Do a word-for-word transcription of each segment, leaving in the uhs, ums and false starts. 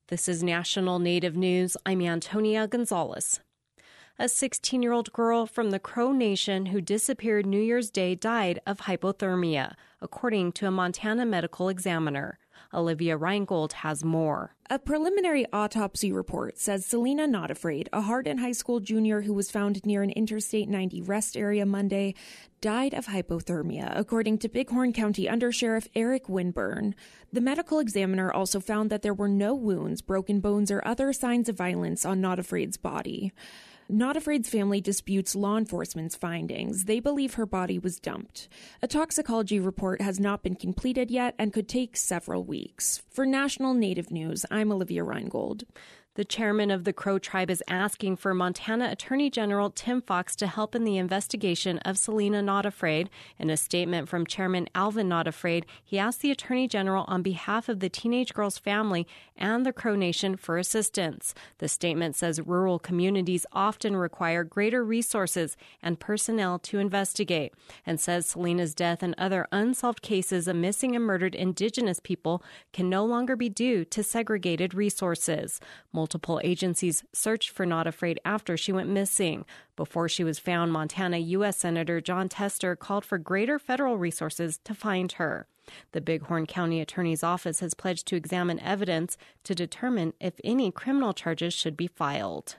This is National Native News. I'm Antonia Gonzalez. A sixteen-year-old girl from the Crow Nation who disappeared New Year's Day died of hypothermia, according to a Montana medical examiner. Olivia Reingold has more. A preliminary autopsy report says Selena Notafrade, a Hardin High School junior who was found near an Interstate ninety rest area Monday, died of hypothermia, according to Bighorn County Undersheriff Eric Winburn. The medical examiner also found that there were no wounds, broken bones, or other signs of violence on Notafrade's body. Notafrade's family disputes law enforcement's findings. They believe her body was dumped. A toxicology report has not been completed yet and could take several weeks. For National Native News, I'm Olivia Reingold. The chairman of the Crow tribe is asking for Montana Attorney General Tim Fox to help in the investigation of Selena Notafrade. In a statement from Chairman Alvin Notafrade, he asked the Attorney General on behalf of the teenage girl's family and the Crow Nation for assistance. The statement says rural communities often require greater resources and personnel to investigate, and says Selena's death and other unsolved cases of missing and murdered Indigenous people can no longer be due to segregated resources. Multiple agencies searched for Notafrade after she went missing. Before she was found, Montana U S Senator Jon Tester called for greater federal resources to find her. The Bighorn County Attorney's Office has pledged to examine evidence to determine if any criminal charges should be filed.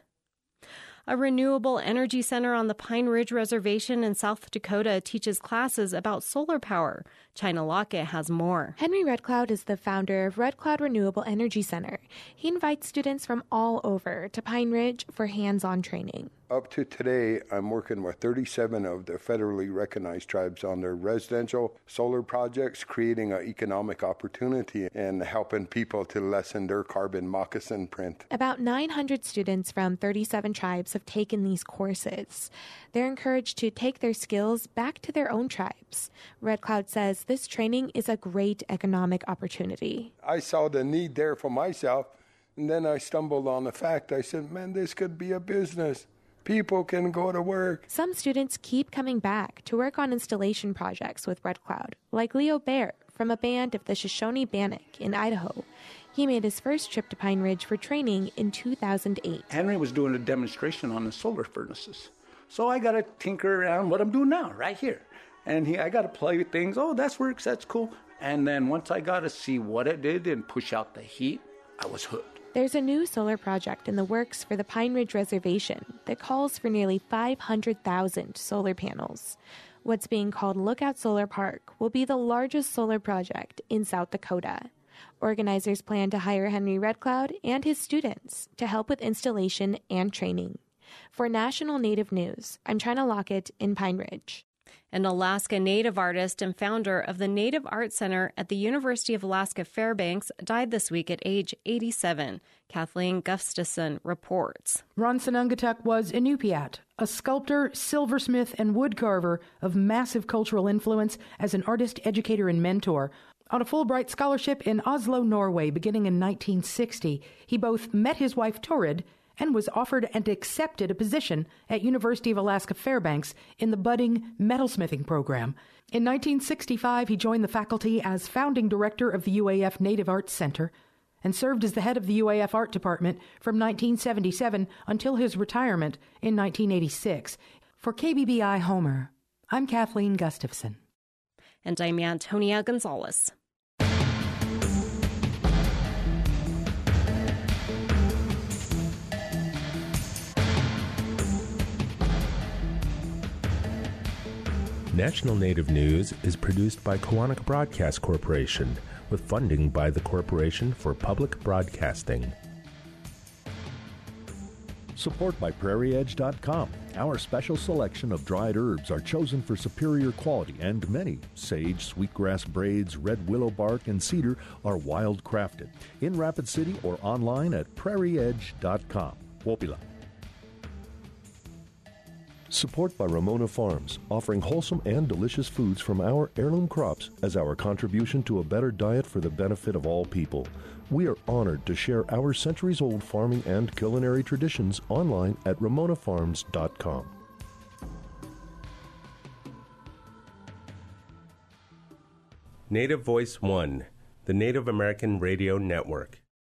A renewable energy center on the Pine Ridge Reservation in South Dakota teaches classes about solar power. China Lockett has more. Henry Red Cloud is the founder of Red Cloud Renewable Energy Center. He invites students from all over to Pine Ridge for hands-on training. Up to today, I'm working with thirty-seven of the federally recognized tribes on their residential solar projects, creating an economic opportunity and helping people to lessen their carbon moccasin print. About nine hundred students from thirty-seven tribes have taken these courses. They're encouraged to take their skills back to their own tribes. Red Cloud says this training is a great economic opportunity. I saw the need there for myself, and then I stumbled on the fact. I said, man, this could be a business. People can go to work. Some students keep coming back to work on installation projects with Red Cloud, like Leo Bear from a band of the Shoshone Bannock in Idaho. He made his first trip to Pine Ridge for training in two thousand eight. Henry was doing a demonstration on the solar furnaces. So I got to tinker around what I'm doing now, right here. And he, I got to play with things. Oh, that works. That's cool. And then once I got to see what it did and push out the heat, I was hooked. There's a new solar project in the works for the Pine Ridge Reservation that calls for nearly five hundred thousand solar panels. What's being called Lookout Solar Park will be the largest solar project in South Dakota. Organizers plan to hire Henry Red Cloud and his students to help with installation and training. For National Native News, I'm China Lockett in Pine Ridge. An Alaska Native artist and founder of the Native Art Center at the University of Alaska Fairbanks died this week at age eighty-seven. Kathleen Gustafson reports. Ron Sanungatuk was Inupiat, a sculptor, silversmith, and woodcarver of massive cultural influence as an artist, educator, and mentor. On a Fulbright scholarship in Oslo, Norway, beginning in nineteen sixty, he both met his wife Torrid and was offered and accepted a position at University of Alaska Fairbanks in the budding metalsmithing program. In nineteen sixty-five, he joined the faculty as founding director of the U A F Native Arts Center and served as the head of the U A F Art Department from nineteen seventy-seven until his retirement in nineteen eighty-six. For K B B I Homer, I'm Kathleen Gustafson. And I'm Antonia Gonzalez. National Native News is produced by Koahnic Broadcast Corporation with funding by the Corporation for Public Broadcasting. Support by Prairie Edge dot com. Our special selection of dried herbs are chosen for superior quality, and many, sage, sweetgrass braids, red willow bark, and cedar, are wild crafted. In Rapid City or online at Prairie Edge dot com. Wopila. Support by Ramona Farms, offering wholesome and delicious foods from our heirloom crops as our contribution to a better diet for the benefit of all people. We are honored to share our centuries-old farming and culinary traditions online at Ramona Farms dot com. Native Voice One, the Native American Radio Network.